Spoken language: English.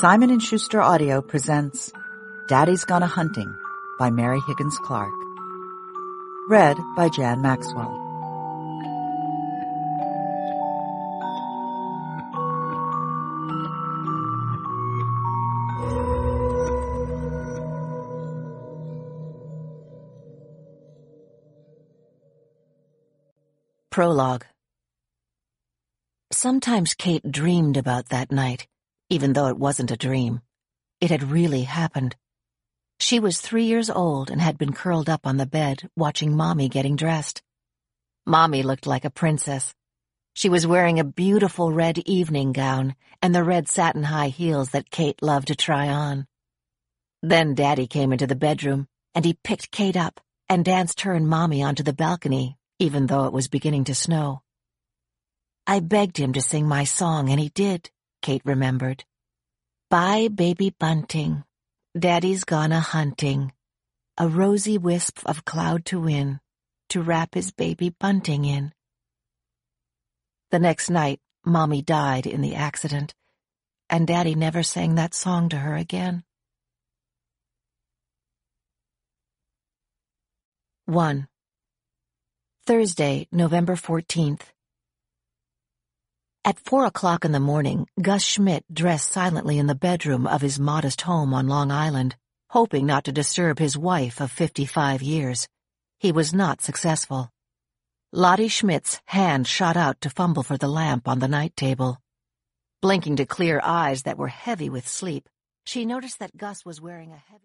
Simon & Schuster Audio presents Daddy's Gone A-Hunting by Mary Higgins Clark. Read by Jan Maxwell. Prologue. Sometimes Kate dreamed about that night, even though it wasn't a dream. It had really happened. She was 3 years old and had been curled up on the bed, watching Mommy getting dressed. Mommy looked like a princess. She was wearing a beautiful red evening gown and the red satin high heels that Kate loved to try on. Then Daddy came into the bedroom, and he picked Kate up and danced her and Mommy onto the balcony, even though it was beginning to snow. I begged him to sing my song, and he did, Kate remembered. Bye, baby bunting. Daddy's gone a-hunting. A rosy wisp of cloud to win, to wrap his baby bunting in. The next night, Mommy died in the accident, and Daddy never sang that song to her again. 1. Thursday, November 14th. At 4 o'clock in the morning, Gus Schmidt dressed silently in the bedroom of his modest home on Long Island, hoping not to disturb his wife of 55 years. He was not successful. Lottie Schmidt's hand shot out to fumble for the lamp on the night table. Blinking to clear eyes that were heavy with sleep, she noticed that Gus was wearing a heavy...